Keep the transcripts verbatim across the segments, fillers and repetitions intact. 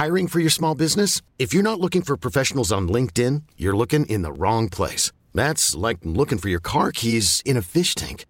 Hiring for your small business? If you're not looking for professionals on LinkedIn, you're looking in the wrong place. That's like looking for your car keys in a fish tank.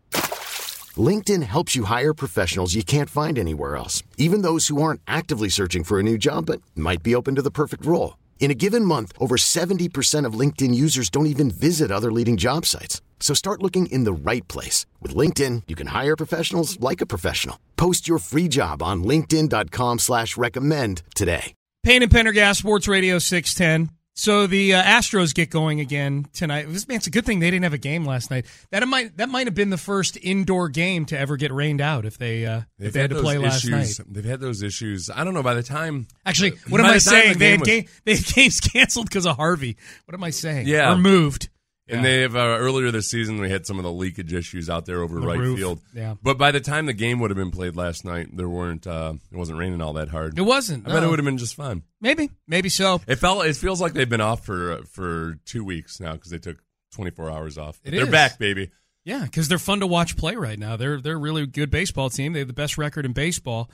LinkedIn helps you hire professionals you can't find anywhere else, even those who aren't actively searching for a new job but might be open to the perfect role. In a given month, over seventy percent of LinkedIn users don't even visit other leading job sites. So start looking in the right place. With LinkedIn, you can hire professionals like a professional. Post your free job on linkedin.com slash recommend today. Payne and Pendergast, Sports Radio six ten. So the uh, Astros get going again tonight. This, man, it's a good thing they didn't have a game last night. That might that might have been the first indoor game to ever get rained out if they uh, if they had to play last issues. night. They've had those issues. I don't know. By the time actually, what am I saying? The they had was, game they had games canceled because of Harvey. What am I saying? Yeah, or moved. And yeah. they have uh, earlier this season we had some of the leakage issues out there over the right roof. field. Yeah. But by the time the game would have been played last night, there weren't uh, it wasn't raining all that hard. It wasn't. I no. bet it would have been just fine. Maybe, maybe so. It felt. It feels like they've been off for uh, for two weeks now because they took twenty-four hours off. It They're is. back, baby. Yeah, because they're fun to watch play right now. They're they're a really good baseball team. They have the best record in baseball,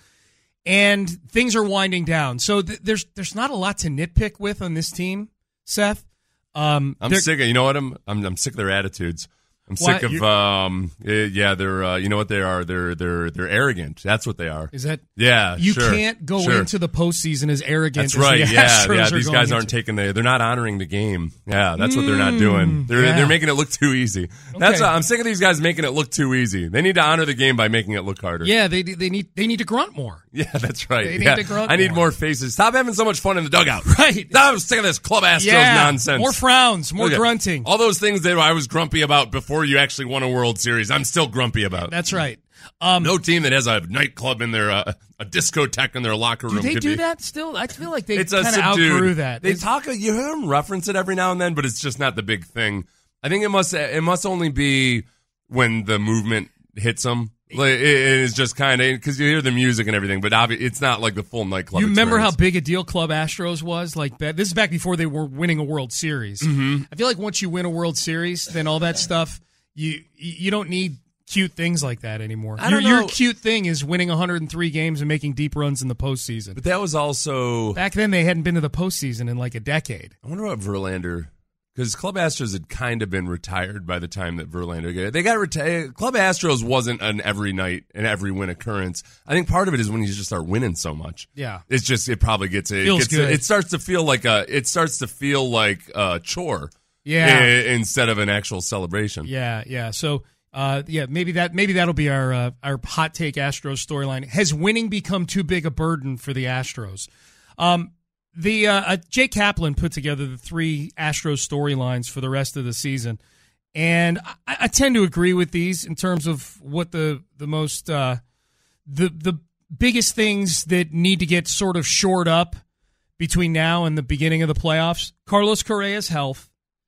and things are winding down. So th- there's there's not a lot to nitpick with on this team, Seth. Um, I'm sick of, you know what, I'm, I'm I'm sick of their attitudes. I'm Why, sick of, um, yeah, they're, uh, you know what they are? They're, they're, they're arrogant. That's what they are. Is that? Yeah, You sure, can't go sure. into the postseason as arrogant That's as right, the yeah, Astros yeah. are These going guys aren't into. taking the, they're not honoring the game. Yeah, that's what they're not Mm, doing. They're, yeah. they're making it look too easy. That's, Okay. I'm sick of these guys making it look too easy. They need to honor the game by making it look harder. Yeah, they they need they need to grunt more. Yeah, that's right. They need yeah. to grunt I need more. more faces. Stop having so much fun in the dugout. Right. I'm sick of this Club Astros Yeah, nonsense. more frowns, more Look at- grunting. All those things that I was grumpy about before you actually won a World Series, I'm still grumpy about. That's right. Um, No team that has a nightclub in their, uh, a discotheque in their locker room. do they could do be. that still? I feel like they It's kind a of subdued. outgrew that. They It's- talk, you hear them reference it every now and then, but it's just not the big thing. I think it must, it must only be when the movement hits them. Like, it, it's just kind of, because you hear the music and everything, but obvi- it's not like the full nightclub You remember experience. how big a deal Club Astros was? Like that. This is back before they were winning a World Series. Mm-hmm. I feel like once you win a World Series, then all that stuff you you don't need cute things like that anymore. I your, don't know. your cute thing is winning one hundred three games and making deep runs in the postseason. But that was also, Back then, they hadn't been to the postseason in like a decade. I wonder what Verlander, because Club Astros had kind of been retired by the time that Verlander got, they got retired. Club Astros wasn't an every night and every win occurrence. I think part of it is when you just start winning so much. Yeah. It's just, it probably gets, it Feels gets, good. it starts to feel like a, it starts to feel like a chore. Yeah. i- instead of an actual celebration. Yeah, yeah. So, uh, yeah, maybe that maybe that'll be our uh, our hot take Astros storyline. Has winning become too big a burden for the Astros? Um, the uh, uh, Jay Kaplan put together the three Astros storylines for the rest of the season, and I, I tend to agree with these in terms of what the the most uh, the the biggest things that need to get sort of shored up between now and the beginning of the playoffs. Carlos Correa's health.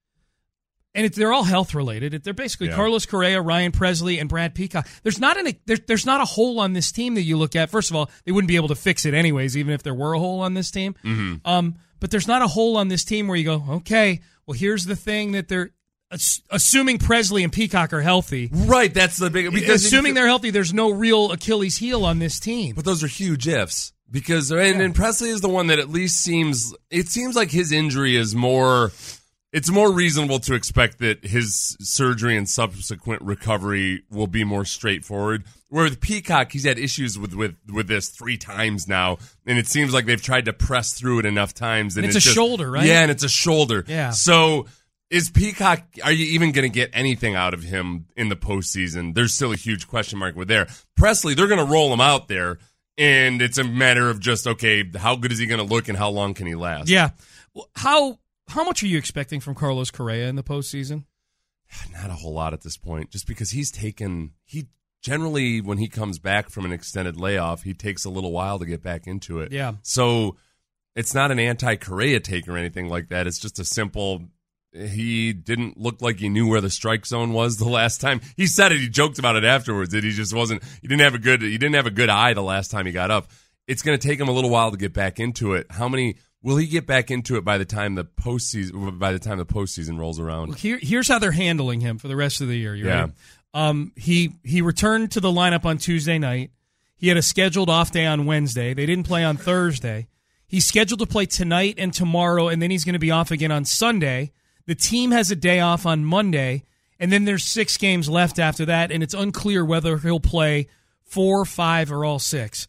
And it, they're all health related. They're basically Yeah. Carlos Correa, Ryan Presley, and Brad Peacock. There's not an there, there's not a hole on this team that you look at. First of all, they wouldn't be able to fix it anyways, even if there were a hole on this team. Mm-hmm. Um, but there's not a hole on this team where you go, okay, well, here's the thing that they're ass- assuming Presley and Peacock are healthy. Right, that's the big, because Assuming they're healthy, there's no real Achilles heel on this team. But those are huge ifs. Because, and, and Presley is the one that at least seems, it seems like his injury is more, it's more reasonable to expect that his surgery and subsequent recovery will be more straightforward. Where with Peacock, he's had issues with, with, with this three times now, and it seems like they've tried to press through it enough times. And, And it's a just, shoulder, right? Yeah, and it's a shoulder. Yeah. So is Peacock, are you even going to get anything out of him in the postseason? There's still a huge question mark with there. Presley, they're going to roll him out there, and it's a matter of just, okay, how good is he going to look and how long can he last? Yeah. Well, how how much are you expecting from Carlos Correa in the postseason? Not a whole lot at this point, just because he's taken, he generally, when he comes back from an extended layoff, he takes a little while to get back into it. Yeah. So it's not an anti-Correa take or anything like that. It's just a simple, he didn't look like he knew where the strike zone was the last time. He said it, he joked about it afterwards, that he just wasn't, he didn't have a good, he didn't have a good eye the last time he got up. It's going to take him a little while to get back into it. How many, will he get back into it by the time the postseason, by the time the postseason rolls around? Well, here, here's how they're handling him for the rest of the year. You Yeah. ready? Um, he he returned to the lineup on Tuesday night. He had a scheduled off day on Wednesday. They didn't play on Thursday. He's scheduled to play tonight and tomorrow, and then he's going to be off again on Sunday. The team has a day off on Monday, and then there's six games left after that, and it's unclear whether he'll play four, five, or all six.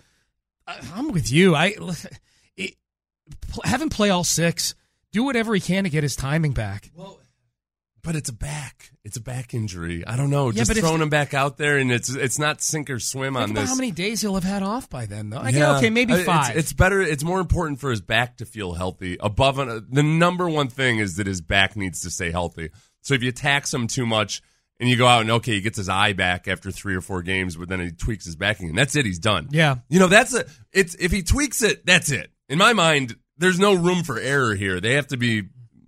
I'm with you. I it, have him play all six. Do whatever he can to get his timing back. Well, but it's a back. It's a back injury. I don't know. Yeah, Just throwing him back out there, and it's it's not sink or swim think on about this. How many days he'll have had off by then, though? I yeah. guess, okay, maybe five. It's, it's better. It's more important for his back to feel healthy. Above an, the number one thing is that his back needs to stay healthy. So if you tax him too much, and you go out and okay, he gets his eye back after three or four games, but then he tweaks his backing, and that's it. He's done. Yeah, you know that's a. It's if he tweaks it, that's it. In my mind, there's no room for error here. They have to be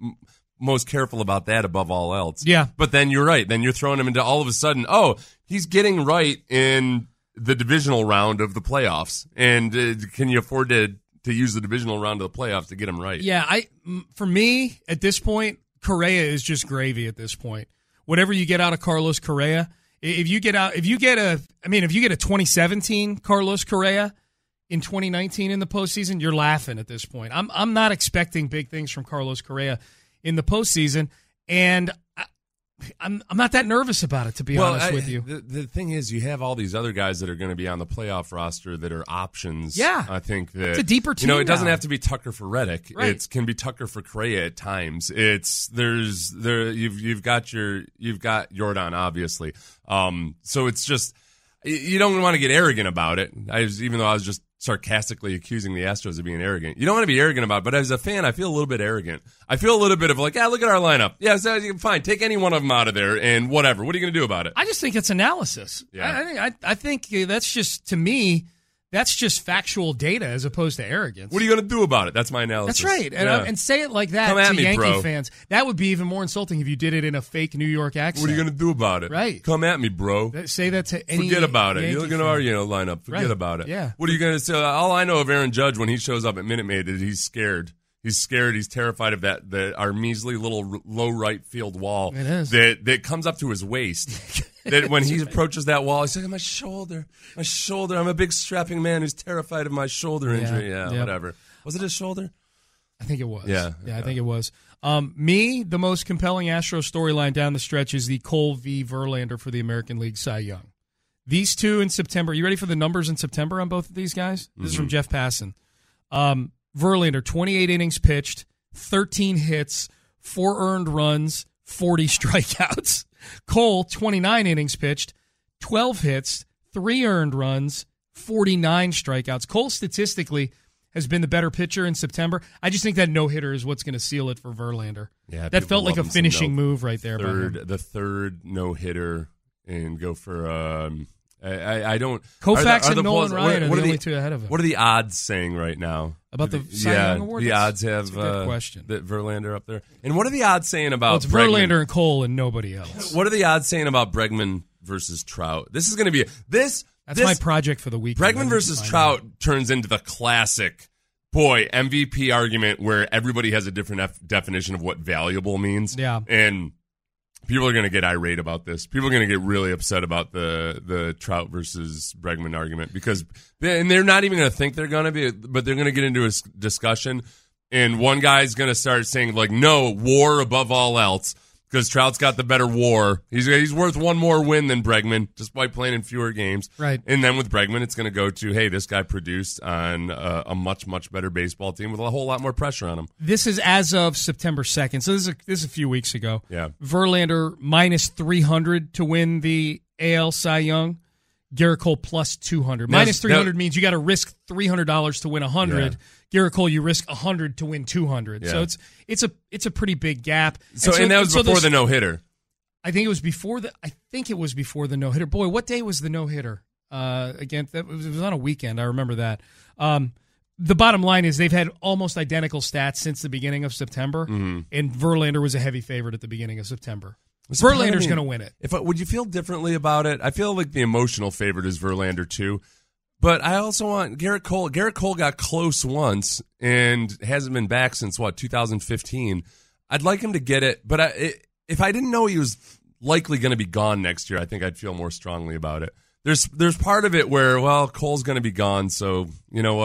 most careful about that above all else. Yeah. But then you're right. Then you're throwing him into all of a sudden, oh, he's getting right in the divisional round of the playoffs. And uh, can you afford to, to use the divisional round of the playoffs to get him right? Yeah, I for me, at this point, Correa is just gravy at this point. Whatever you get out of Carlos Correa, if you get out, if you get a, I mean, if you get a twenty seventeen Carlos Correa in twenty nineteen in the postseason, you're laughing at this point. I'm I'm not expecting big things from Carlos Correa in the postseason, and I, I'm I'm not that nervous about it, to be well, honest I, with you. The, the thing is, you have all these other guys that are going to be on the playoff roster that are options. Yeah, I think that it's a deeper team. You know, it doesn't now. have to be Tucker for Reddick. Right. It can be Tucker for Correa at times. It's there's there you've you've got your you've got Jordan obviously. Um, so it's just you don't want to get arrogant about it. I was, even though I was just sarcastically accusing the Astros of being arrogant. You don't want to be arrogant about it, but as a fan, I feel a little bit arrogant. I feel a little bit of like, yeah, look at our lineup. Yeah, so, fine, take any one of them out of there and whatever. What are you going to do about it? I just think it's analysis. Yeah. I, I think I, I think that's just, to me, that's just factual data as opposed to arrogance. What are you going to do about it? That's my analysis. That's right. And, yeah. uh, and say it like that Come at to me, Yankee bro. fans. That would be even more insulting if you did it in a fake New York accent. What are you going to do about it? Right. Come at me, bro. That- Say that to any Forget about it. Yankee You're looking at fan. our you know, lineup. Forget Right. about it. Yeah. What are you going to say? All I know of Aaron Judge when he shows up at Minute Maid is he's scared. He's scared. He's terrified of that. The, our measly little r- low right field wall It is. that that comes up to his waist. That when he approaches that wall, he's like, my shoulder, my shoulder. I'm a big strapping man who's terrified of my shoulder injury. Yeah, yeah. whatever. Was it his shoulder? I think it was. Yeah. Yeah, I think it was. Um, me, the most compelling Astro storyline down the stretch is the Cole v. Verlander for the American League Cy Young. These two in September. You ready for the numbers in September on both of these guys? This Mm-hmm. is from Jeff Passan. Um, Verlander, twenty-eight innings pitched, thirteen hits, four earned runs, forty strikeouts. Cole, twenty-nine innings pitched, twelve hits, three earned runs, forty-nine strikeouts. Cole statistically has been the better pitcher in September. I just think that no-hitter is what's going to seal it for Verlander. Yeah, that people felt like love a him some finishing no- move right there. by him. Third, the third no hitter, and go for. Um, I, I, I don't. Koufax are the- are and the Nolan polls- Ryan are the what only two ahead of him. What are the odds saying right now About the Cy yeah, Young Award? The That's- odds have that's a good uh, question. that Verlander up there. And what are the odds saying about Well, it's Bregman? Verlander and Cole and nobody else. What are the odds saying about Bregman versus Trout? This is going to be this. That's this, my project for the week. Bregman versus Trout turns into the classic. Boy, M V P argument where everybody has a different def- definition of what valuable means. Yeah. And people are going to get irate about this. People are going to get really upset about the the Trout versus Bregman argument because, they, and they're not even going to think they're going to be, but they're going to get into a s- discussion, and one guy's going to start saying like, "No, WAR above all else," because Trout's got the better WAR. He's he's worth one more win than Bregman just by playing in fewer games. Right. And then with Bregman, it's going to go to, hey, this guy produced on a, a much much better baseball team with a whole lot more pressure on him. This is as of September second, so this is a, this is a few weeks ago. Yeah. Verlander minus three hundred to win the A L Cy Young. Garrett Cole plus two hundred. Now, Minus three hundred now- means you got to risk three hundred dollars to win one hundred. Yeah. Garrett Cole, you risk one hundred to win two hundred. So Yeah. it's it's a it's a pretty big gap. So and, that was so before this- the no hitter. I think it was before the. I think it was before the no hitter. Boy, what day was the no hitter? Uh, again, that was, it was on a weekend. I remember that. Um, the bottom line is they've had almost identical stats since the beginning of September, Mm-hmm. and Verlander was a heavy favorite at the beginning of September. What's the part of Verlander's me- going to win it. If I, would you feel differently about it? I feel like the emotional favorite is Verlander too, but I also want Garrett Cole. Garrett Cole got close once and hasn't been back since what two thousand fifteen. I'd like him to get it, but I, it, if I didn't know he was likely going to be gone next year, I think I'd feel more strongly about it. There's there's part of it where well Cole's going to be gone, so you know what.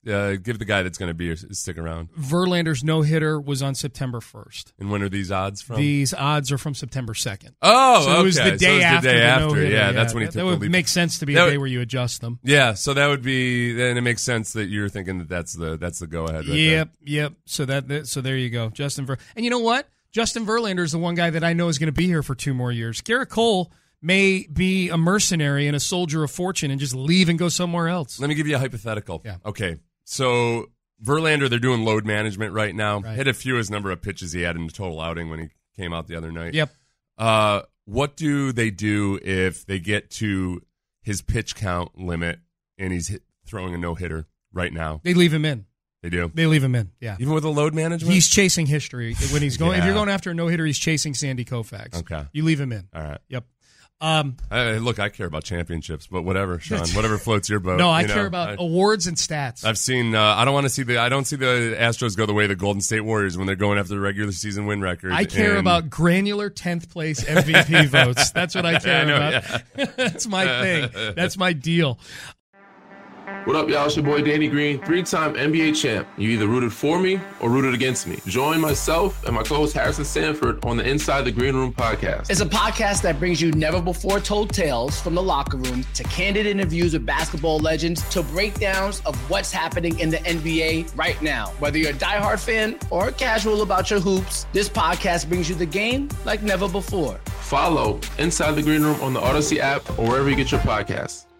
uh, give the guy that's going to be stick around. Verlander's no hitter was on September first. And when are these odds from? These odds are from September second. Oh, so okay. it was the day so it was after the day the after. no-hitter. Yeah, Yeah, that's when he that, took that the would lead. make sense to be That a would- day where you adjust them. Yeah, so that would be. Then it makes sense that you're thinking that that's the that's the go ahead. Right Yep, yep. So that, that so there you go, Justin Ver. And you know what? Justin Verlander is the one guy that I know is going to be here for two more years. Garrett Cole may be a mercenary and a soldier of fortune and just leave and go somewhere else. Let me give you a hypothetical. Yeah. Okay. So Verlander, they're doing load management right now. Right. Hit a few his number of pitches he had in the total outing when he came out the other night. Yep. Uh, what do they do if they get to his pitch count limit and he's hit, throwing a no hitter right now? They leave him in. They do. They leave him in. Yeah. Even with the load management? He's chasing history when he's going. If Yeah. you're going after a no hitter, he's chasing Sandy Koufax. Okay. You leave him in. All right. Yep. Um, I, look, I care about championships, but whatever, Sean. Whatever floats your boat. no, I you know. care about I, awards and stats. I've seen. Uh, I don't want to see the. I don't see the Astros go the way of the Golden State Warriors when they're going after the regular season win record. I care and- about granular tenth place M V P votes. That's what I care I know, about. That's my thing. That's my deal. What up, y'all? It's your boy Danny Green, three-time N B A champ. You either rooted for me or rooted against me. Join myself and my co-host Harrison Sanford on the Inside the Green Room podcast. It's a podcast that brings you never-before-told tales from the locker room to candid interviews with basketball legends to breakdowns of what's happening in the N B A right now. Whether you're a diehard fan or casual about your hoops, this podcast brings you the game like never before. Follow Inside the Green Room on the Odyssey app or wherever you get your podcasts.